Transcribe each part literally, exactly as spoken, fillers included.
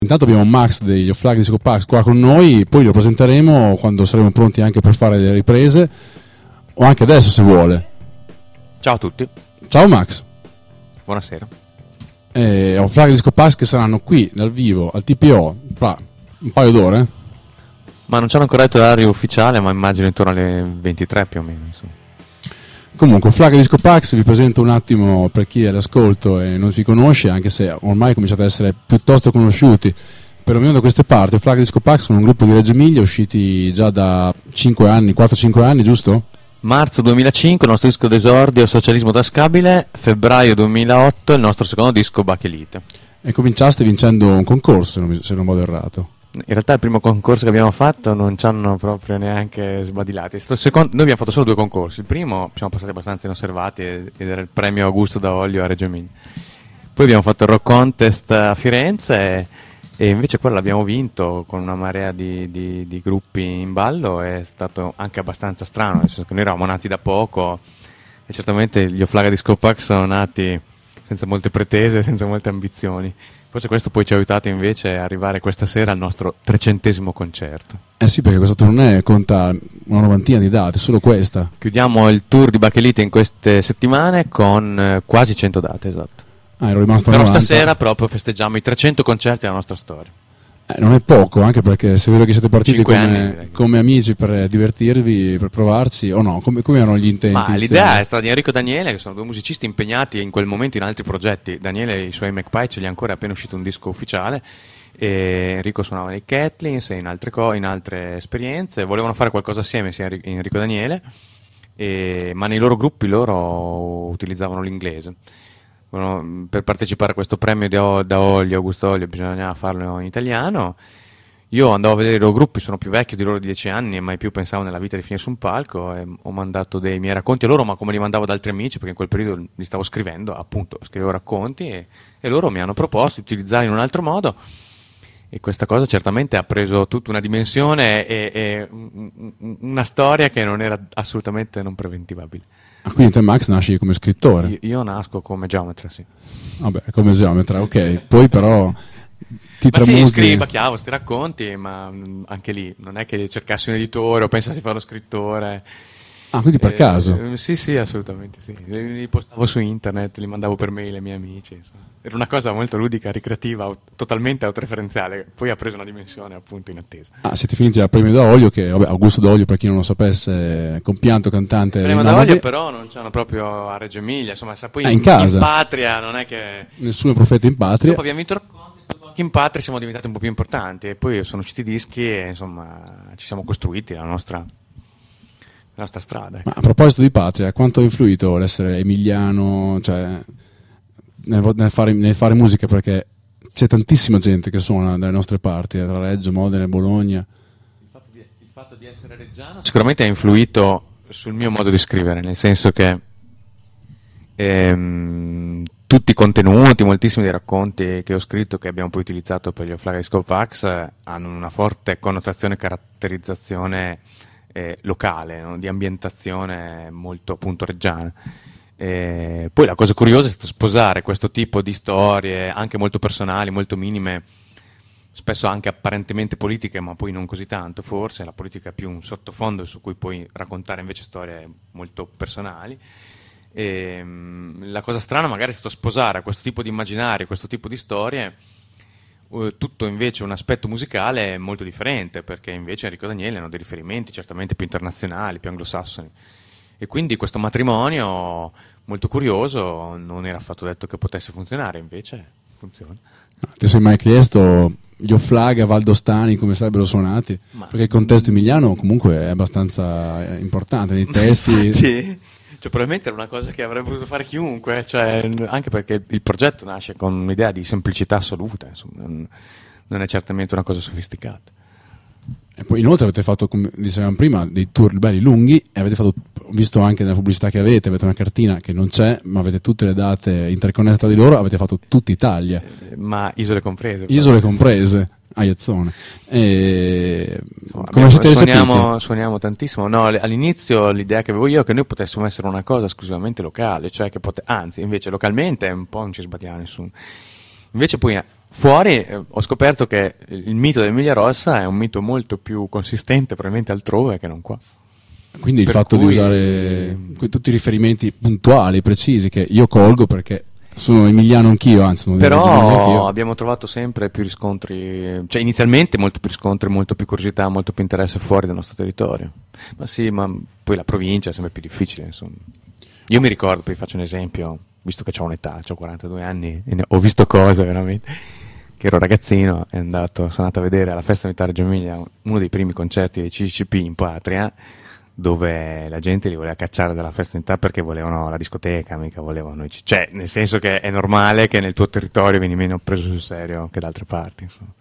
Intanto abbiamo Max degli Offlag Disco Pax qua con noi, poi lo presenteremo quando saremo pronti anche per fare le riprese, o anche adesso se vuole. Ciao a tutti. Ciao Max. Buonasera. Eh, Offlag Disco Pax che saranno qui dal vivo al T P O fra un paio d'ore. Ma non c'hanno ancora detto l'orario ufficiale, ma immagino intorno alle ventitré più o meno. Insomma. Comunque, Flag Disco Pax vi presento un attimo per chi è all'ascolto e non vi conosce, anche se ormai cominciate ad essere piuttosto conosciuti, perlomeno da queste parti. Flag Disco Pax sono un gruppo di Reggio Emilia usciti già da cinque anni, quattro cinque anni, giusto? Marzo duemilacinque il nostro disco d'esordio Socialismo tascabile, febbraio duemilaotto il nostro secondo disco Bakelite. E cominciaste vincendo un concorso, se non, se non vado errato. In realtà il primo concorso che abbiamo fatto non ci hanno proprio neanche sbadilati. Secondo, noi abbiamo fatto solo due concorsi. Il primo siamo passati abbastanza inosservati ed era il premio Augusto D'Aolio a Reggio Emilia. Poi abbiamo fatto il Rock Contest a Firenze e, e invece quello l'abbiamo vinto con una marea di, di, di gruppi in ballo. È stato anche abbastanza strano, nel senso che noi eravamo nati da poco e certamente gli Offlaga Disco Pax sono nati senza molte pretese, senza molte ambizioni. Forse questo poi ci ha aiutato invece a arrivare questa sera al nostro trecentesimo concerto. Eh sì, perché questo tournée conta una novantina di date, solo questa. Chiudiamo il tour di Bakelite in queste settimane con eh, quasi cento date, esatto. Ah, ero rimasto a Però novanta. stasera proprio festeggiamo i trecento concerti della nostra storia. Eh, non è poco, anche perché se è vero che siete partiti Cinque come, anni, come amici per divertirvi, per provarci, o no? Come, come erano gli intenti? Ma iniziali? l'idea è stata di Enrico e Daniele, che sono due musicisti impegnati in quel momento in altri progetti. Daniele e i suoi Magpie ce li ha ancora, appena uscito un disco ufficiale, e Enrico suonava nei Catlins e in altre, co- in altre esperienze. Volevano fare qualcosa assieme, sia Enrico e Daniele, e, ma nei loro gruppi loro utilizzavano l'inglese. Bueno, per partecipare a questo premio da, da Olio, Augusto Olio, bisognava farlo in italiano. Io andavo a vedere i loro gruppi, sono più vecchio di loro di dieci anni e mai più pensavo nella vita di finire su un palco, e ho mandato dei miei racconti a loro, ma come li mandavo ad altri amici, perché in quel periodo li stavo scrivendo, appunto, scrivevo racconti e, e loro mi hanno proposto di utilizzarli in un altro modo, e questa cosa certamente ha preso tutta una dimensione e, e una storia che non era assolutamente non preventivabile. Ah, quindi te Max nasci come scrittore? Io, io nasco come geometra, sì. Vabbè, come geometra, ok. Poi però ti ma tramuti... sì, scrivo, chiavo, sti racconti, ma mh, anche lì non è che cercassi un editore o pensassi di fare lo scrittore. Ah, quindi per eh, caso? Eh, sì, sì, assolutamente sì. Li, li postavo su internet, li mandavo per mail ai miei amici. Insomma. Era una cosa molto ludica, ricreativa, aut- totalmente autoreferenziale. Poi ha preso una dimensione appunto inattesa. Ah, siete finiti al premio D'Aolio, che vabbè, Augusto D'Aolio, per chi non lo sapesse, compianto cantante. Il premio rinnovabile. D'Aolio però non c'hanno proprio a Reggio Emilia, insomma, sa, poi Ah, in, in casa. in patria non è che... Nessuno profeta in patria. Dopo abbiamo vinto racconti, anche in patria siamo diventati un po' più importanti e poi sono usciti i dischi e insomma ci siamo costruiti la nostra, la nostra strada. Ma a proposito di patria, quanto ha influito l'essere emiliano, cioè nel, nel, fare, nel fare musica, perché c'è tantissima gente che suona dalle nostre parti, tra Reggio, Modena e Bologna. Il fatto di, il fatto di essere reggiano sicuramente ha influito sul mio modo di scrivere, nel senso che ehm, tutti i contenuti, moltissimi dei racconti che ho scritto, che abbiamo poi utilizzato per gli Offlaga Disco Pax, hanno una forte connotazione e caratterizzazione eh, locale, no? Di ambientazione molto appunto reggiana. Eh, poi la cosa curiosa è stata sposare questo tipo di storie, anche molto personali, molto minime, spesso anche apparentemente politiche, ma poi non così tanto, forse la politica è più un sottofondo su cui puoi raccontare invece storie molto personali. E, mh, la cosa strana magari è stato sposare a questo tipo di immaginario, questo tipo di storie, uh, tutto invece un aspetto musicale molto differente, perché invece Enrico e Daniele hanno dei riferimenti certamente più internazionali, più anglosassoni, e quindi questo matrimonio molto curioso non era affatto detto che potesse funzionare, invece funziona. Ti sei mai chiesto gli Offlaga valdostani come sarebbero suonati? Ma... perché il contesto emiliano comunque è abbastanza importante nei testi. Infatti, cioè, probabilmente era una cosa che avrebbe potuto fare chiunque, cioè, anche perché il progetto nasce con un'idea di semplicità assoluta, insomma, non, non è certamente una cosa sofisticata. E poi inoltre avete fatto, come dicevamo prima, dei tour belli lunghi, e avete fatto, ho visto anche nella pubblicità che avete, avete una cartina che non c'è, ma avete tutte le date interconnesse tra di loro, avete fatto tutta Italia. Eh, ma isole comprese. Isole proprio. comprese, Aiazzone. E... Insomma, come abbiamo, siete suoniamo, suoniamo tantissimo. No, all'inizio l'idea che avevo io è che noi potessimo essere una cosa esclusivamente locale, cioè che pote- anzi, invece localmente un po' non ci sbattiamo nessuno. Invece poi fuori eh, ho scoperto che il mito dell'Emilia Rossa è un mito molto più consistente probabilmente altrove che non qua. Quindi il Per fatto cui... di usare tutti i riferimenti puntuali, precisi, che io colgo perché sono emiliano anch'io, anzi non però anch'io. Abbiamo trovato sempre più riscontri, cioè inizialmente molto più riscontri, molto più curiosità, molto più interesse fuori dal nostro territorio. Ma sì, ma poi la provincia è sempre più difficile, insomma. Io mi ricordo, poi faccio un esempio, visto che ho un'età, ho quarantadue anni e ne ho visto cose veramente, che ero ragazzino e andato, sono andato a vedere alla Festa Unità Reggio Emilia uno dei primi concerti dei C C P in patria, dove la gente li voleva cacciare dalla Festa Unità perché volevano la discoteca, mica volevano, cioè nel senso che è normale che nel tuo territorio vieni meno preso sul serio che da altre parti, insomma.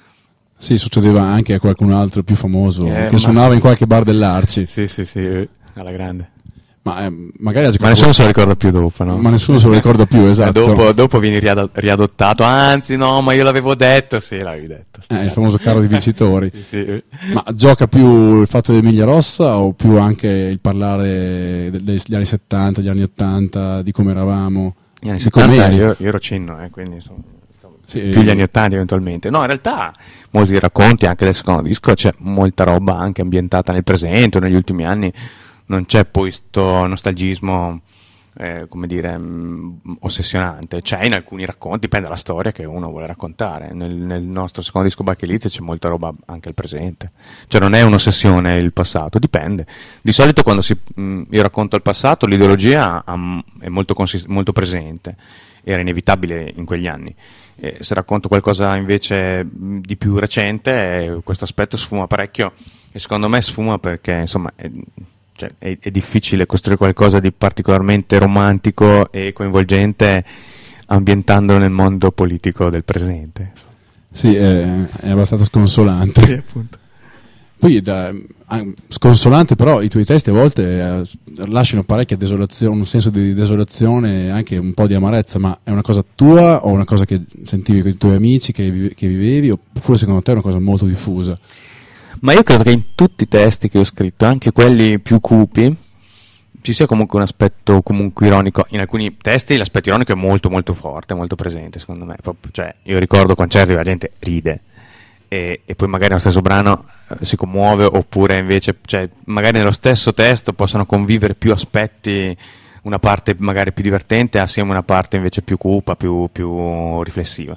Sì, succedeva anche a qualcun altro più famoso eh, che ma... suonava in qualche bar dell'Arci. Sì, sì, sì, alla grande. Ma eh, magari ha giocato... Ma nessuno se lo ricorda più dopo, no? Ma nessuno se lo ricorda più, esatto. Eh, dopo, dopo vieni riad- riadottato, anzi no, ma io l'avevo detto, sì, l'avevi detto. Eh, il famoso carro di vincitori. Sì, sì. Ma gioca più il fatto dell'Emilia Rossa o più anche il parlare degli anni settanta, degli anni ottanta, di come eravamo? Gli anni settanta io, io ero cinno, eh, quindi insomma, sì, più gli anni ottanta eventualmente. No, in realtà molti racconti, anche del secondo disco, c'è molta roba anche ambientata nel presente o negli ultimi anni. Non c'è poi sto nostalgismo, eh, come dire, mh, ossessionante. C'è in alcuni racconti, dipende dalla storia che uno vuole raccontare. Nel, nel nostro secondo disco Bachelit c'è molta roba anche al presente. Cioè non è un'ossessione il passato, dipende. Di solito quando si, mh, io racconto il passato, l'ideologia um, è molto, consist- molto presente. Era inevitabile in quegli anni. Eh, se racconto qualcosa invece mh, di più recente, eh, questo aspetto sfuma parecchio. E secondo me sfuma perché, insomma... È, Cioè, è, è difficile costruire qualcosa di particolarmente romantico e coinvolgente ambientandolo nel mondo politico del presente. Sì, è, è abbastanza sconsolante. Sì, appunto. Poi da, sconsolante, però i tuoi testi a volte eh, lasciano parecchia desolazione, un senso di desolazione e anche un po' di amarezza. Ma è una cosa tua o una cosa che sentivi con i tuoi amici che, che vivevi, oppure secondo te è una cosa molto diffusa? Ma io credo che in tutti i testi che ho scritto, anche quelli più cupi, ci sia comunque un aspetto comunque ironico. In alcuni testi l'aspetto ironico è molto molto forte, molto presente secondo me. Cioè, io ricordo concerti dove la gente ride e, e poi magari nello stesso brano eh, si commuove, oppure invece, cioè, magari nello stesso testo possono convivere più aspetti, una parte magari più divertente assieme a una parte invece più cupa, più, più riflessiva.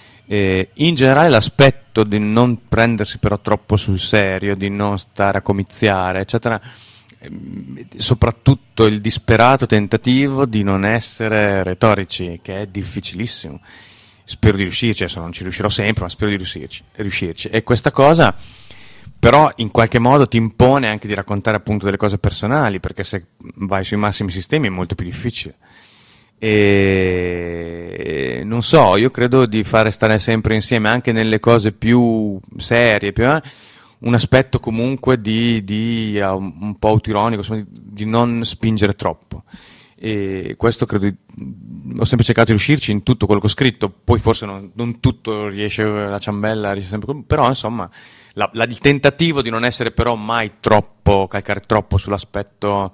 Eh, in generale l'aspetto di non prendersi però troppo sul serio, di non stare a comiziare, eccetera, ehm, soprattutto il disperato tentativo di non essere retorici, che è difficilissimo. Spero di riuscirci, adesso non ci riuscirò sempre, ma spero di riuscirci, riuscirci. E questa cosa però in qualche modo ti impone anche di raccontare appunto delle cose personali, perché se vai sui massimi sistemi è molto più difficile. E non so, io credo di fare stare sempre insieme anche nelle cose più serie, più, eh, un aspetto comunque di, di uh, un po' autironico, insomma, di, di non spingere troppo. E questo credo di, ho sempre cercato di riuscirci in tutto quello che ho scritto. Poi forse non, non tutto riesce, la ciambella riesce sempre, però insomma la, la, il tentativo di non essere però mai troppo, calcare troppo sull'aspetto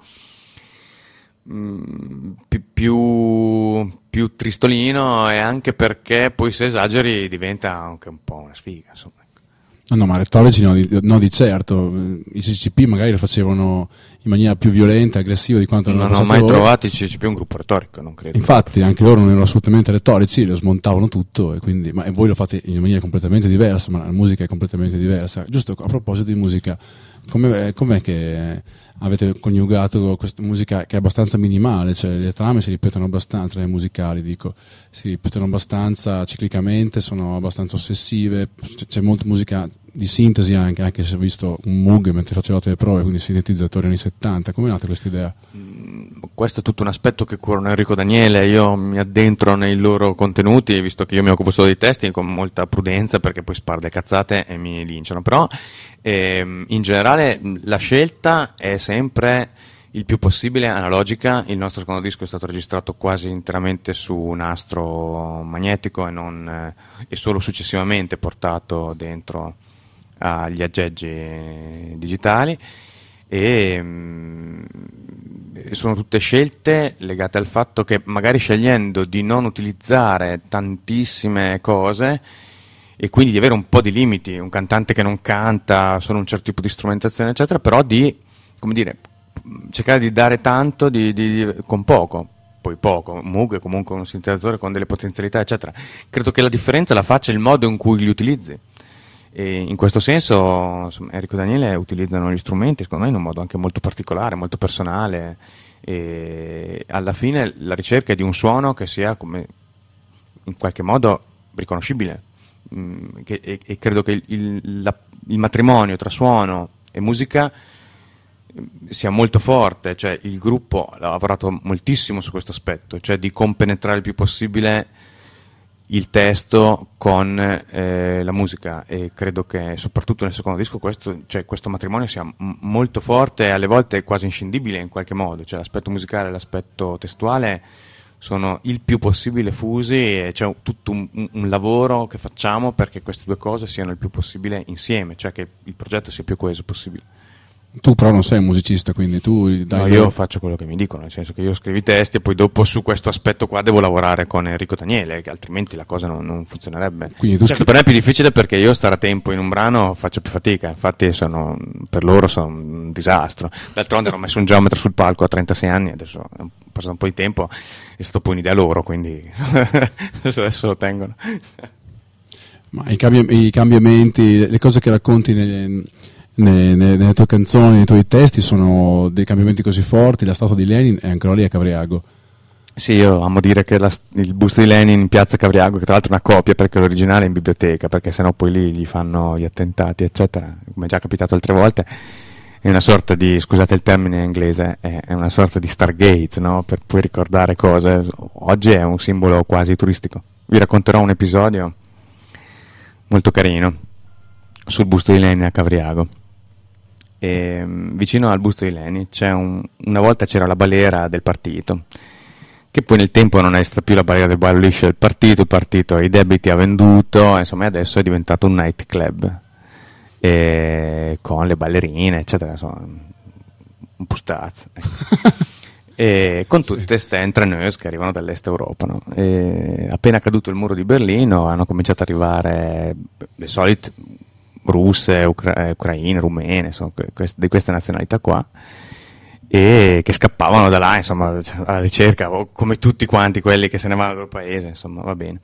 Più, più, più tristolino, e anche perché poi se esageri diventa anche un po' una sfiga, insomma. No, no, ma retorici no di, no di certo. I C C P magari lo facevano in maniera più violenta, aggressiva di quanto non ho mai voi. trovato i C C P un gruppo retorico, non credo. Infatti anche loro non erano assolutamente retorici, lo smontavano tutto, e quindi, ma e voi lo fate in maniera completamente diversa, ma la musica è completamente diversa. Giusto, a proposito di musica, com'è, com'è che avete coniugato questa musica che è abbastanza minimale, cioè le trame si ripetono abbastanza, le musicali dico, si ripetono abbastanza ciclicamente, sono abbastanza ossessive, c'è molta musica di sintesi anche, anche se ho visto un Moog mentre facevate le prove, quindi sintetizzatori anni settanta. Come è nata questa idea? Mm, questo è tutto un aspetto che curano Enrico Daniele, io mi addentro nei loro contenuti, visto che io mi occupo solo dei testi, con molta prudenza, perché poi sparo le cazzate e mi linciano, però ehm, in generale la scelta è sempre il più possibile analogica. Il nostro secondo disco è stato registrato quasi interamente su nastro magnetico e, non, eh, e solo successivamente portato dentro agli aggeggi digitali, e mh, sono tutte scelte legate al fatto che magari scegliendo di non utilizzare tantissime cose e quindi di avere un po' di limiti, un cantante che non canta solo un certo tipo di strumentazione eccetera, però di, come dire, cercare di dare tanto di, di, con poco, poi poco, Moog è comunque un sintetizzatore con delle potenzialità eccetera. Credo che la differenza la faccia il modo in cui li utilizzi, e in questo senso insomma, Enrico e Daniele utilizzano gli strumenti secondo me in un modo anche molto particolare, molto personale, e alla fine la ricerca è di un suono che sia come in qualche modo riconoscibile, mm, che, e, e credo che il, il, la, il matrimonio tra suono e musica sia molto forte, cioè il gruppo ha lavorato moltissimo su questo aspetto, cioè di compenetrare il più possibile il testo con eh, la musica, e credo che soprattutto nel secondo disco questo, cioè, questo matrimonio sia m- molto forte e alle volte quasi inscindibile in qualche modo, cioè l'aspetto musicale e l'aspetto testuale sono il più possibile fusi e c'è un, tutto un, un, un lavoro che facciamo perché queste due cose siano il più possibile insieme, cioè che il progetto sia più coeso possibile. Tu però non sei un musicista, quindi tu dai. No, io faccio quello che mi dicono, nel senso che io scrivo i testi e poi dopo su questo aspetto qua devo lavorare con Enrico Daniele, che altrimenti la cosa non, non funzionerebbe. Quindi tu certo, scri- per me è più difficile perché io stare a tempo in un brano faccio più fatica, infatti sono, per loro sono un disastro. D'altronde ero messo un geometra sul palco a trentasei anni, adesso è passato un po' di tempo, è stato poi un'idea loro, quindi adesso lo tengono. Ma i, cambi- i cambiamenti, le cose che racconti nelle... Nelle, nelle tue canzoni, nei tuoi testi sono dei cambiamenti così forti, la statua di Lenin è ancora lì a Cavriago. Sì, io amo dire che la, il busto di Lenin in piazza Cavriago, che tra l'altro è una copia perché l'originale è in biblioteca, perché sennò poi lì gli fanno gli attentati eccetera, come è già capitato altre volte, è una sorta di, scusate il termine inglese, è una sorta di Stargate, no? Per poi ricordare cose. Oggi è un simbolo quasi turistico. Vi racconterò un episodio molto carino sul busto di Lenin a Cavriago. E, vicino al busto di Lenin c'è un, una volta c'era la balera del partito, che poi nel tempo non è stata più la balera del balliscio del partito, il partito i debiti ha venduto, insomma adesso è diventato un night club, e, con le ballerine eccetera, insomma, un pustazzo e con tutte ste entreneuse che arrivano dall'est Europa, no? E appena caduto il muro di Berlino hanno cominciato ad arrivare le solite russe, ucra- ucraine, rumene, insomma, quest- di queste nazionalità qua, e che scappavano da là, insomma, alla ricerca, come tutti quanti quelli che se ne vanno dal loro paese, insomma, va bene.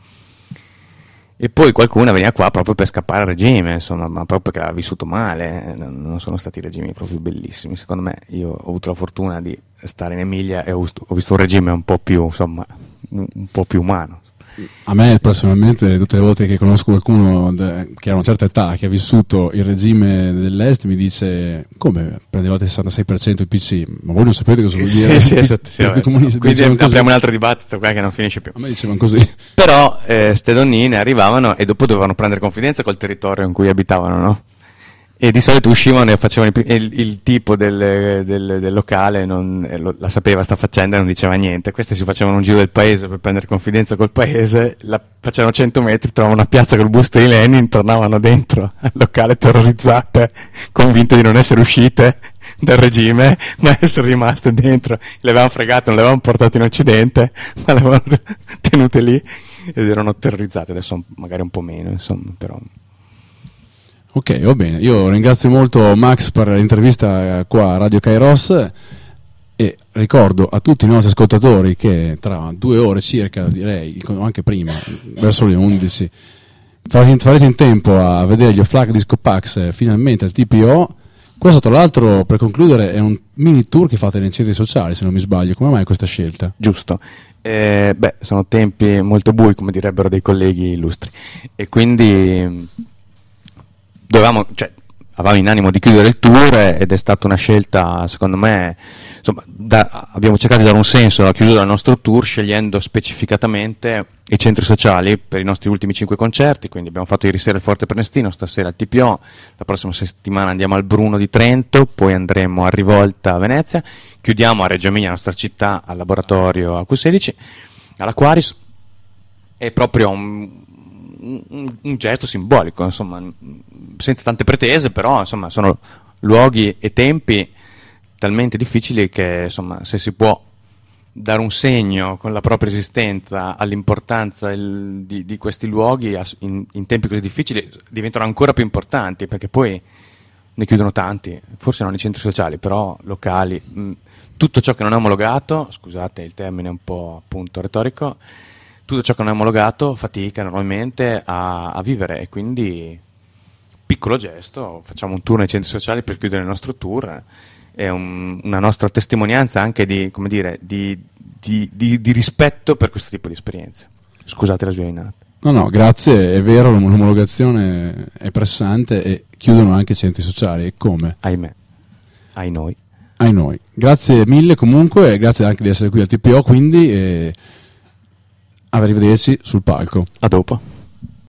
E poi qualcuno veniva qua proprio per scappare al regime, insomma, ma proprio perché aveva vissuto male, non sono stati regimi proprio bellissimi, secondo me. Io ho avuto la fortuna di stare in Emilia e ho visto, ho visto un regime un po' più, insomma, un, un po' più umano. A me personalmente, tutte le volte che conosco qualcuno de- che ha una certa età, che ha vissuto il regime dell'est, mi dice: come prendevate il sessantasei per cento i P C? Ma voi non sapete cosa vuol dire? Sì, sì, esatto, sì, sì, quindi apriamo un altro dibattito qua che non finisce più. A me dicevano così. Però eh, ste donnine arrivavano e dopo dovevano prendere confidenza col territorio in cui abitavano, no? E di solito uscivano e facevano il, il, il tipo del, del, del locale non, lo, la sapeva sta faccenda e non diceva niente. Questi si facevano un giro del paese per prendere confidenza col paese, la, facevano cento metri, trovavano una piazza col busto di Lenin, tornavano dentro al locale terrorizzate, convinte di non essere uscite dal regime, ma essere rimaste dentro. Le avevano fregate, non le avevano portate in Occidente, ma le avevano tenute lì ed erano terrorizzate. Adesso magari un po' meno, insomma, però... Ok, va bene. Io ringrazio molto Max per l'intervista qua a Radio Kairos e ricordo a tutti i nostri ascoltatori che tra due ore circa, direi, anche prima, verso le undici, farete in tempo a vedere gli O'Flack Disco Pax finalmente al T P O. Questo, tra l'altro, per concludere, è un mini tour che fate nei centri sociali, se non mi sbaglio. Come mai questa scelta? Giusto. Eh, beh, sono tempi molto bui, come direbbero dei colleghi illustri, e quindi dovevamo, cioè, avevamo in animo di chiudere il tour ed è stata una scelta, secondo me, insomma, da, abbiamo cercato di dare un senso alla chiusura del nostro tour scegliendo specificatamente i centri sociali per i nostri ultimi cinque concerti. Quindi abbiamo fatto ieri sera il Forte Prenestino, stasera al T P O, la prossima settimana andiamo al Bruno di Trento, poi andremo a Rivolta a Venezia, chiudiamo a Reggio Emilia, la nostra città, al laboratorio a Q sedici, all'Aquarius. È proprio un Un, un gesto simbolico, insomma, senza tante pretese, però insomma sono luoghi e tempi talmente difficili che, insomma, se si può dare un segno con la propria esistenza all'importanza il, di, di questi luoghi in, in tempi così difficili, diventano ancora più importanti, perché poi ne chiudono tanti, forse non i centri sociali, però locali, mh, tutto ciò che non è omologato, scusate il termine è un po' appunto retorico, tutto ciò che non è omologato fatica normalmente a, a vivere, e quindi piccolo gesto, facciamo un tour nei centri sociali per chiudere il nostro tour, è un, una nostra testimonianza anche di, come dire, di, di, di, di rispetto per questo tipo di esperienze. Scusate la sviolinata. No, no, grazie, è vero, l'omologazione è pressante e chiudono anche i centri sociali, e come? Ahimè, ai noi. Ai noi. Grazie mille comunque, e grazie anche di essere qui al T P O, quindi, e arrivederci sul palco. A dopo.